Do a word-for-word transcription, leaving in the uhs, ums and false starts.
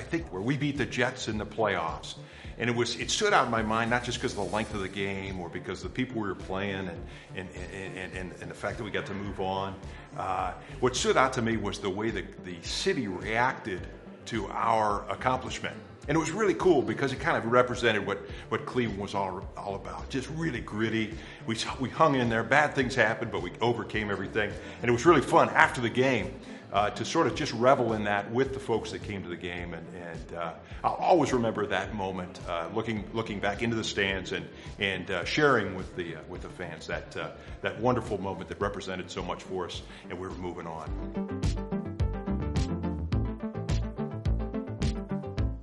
think where we beat the Jets in the playoffs. And it was it stood out in my mind, not just because of the length of the game or because of the people we were playing and and, and, and, and the fact that we got to move on. Uh, what stood out to me was the way that the city reacted to our accomplishment. And it was really cool because it kind of represented what, what Cleveland was all, all about. Just really gritty. We, we hung in there. Bad things happened, but we overcame everything. And it was really fun after the game uh, to sort of just revel in that with the folks that came to the game. And, and uh, I'll always remember that moment, uh, looking looking back into the stands and, and uh, sharing with the, uh, with the fans that, uh, that wonderful moment that represented so much for us, and we were moving on.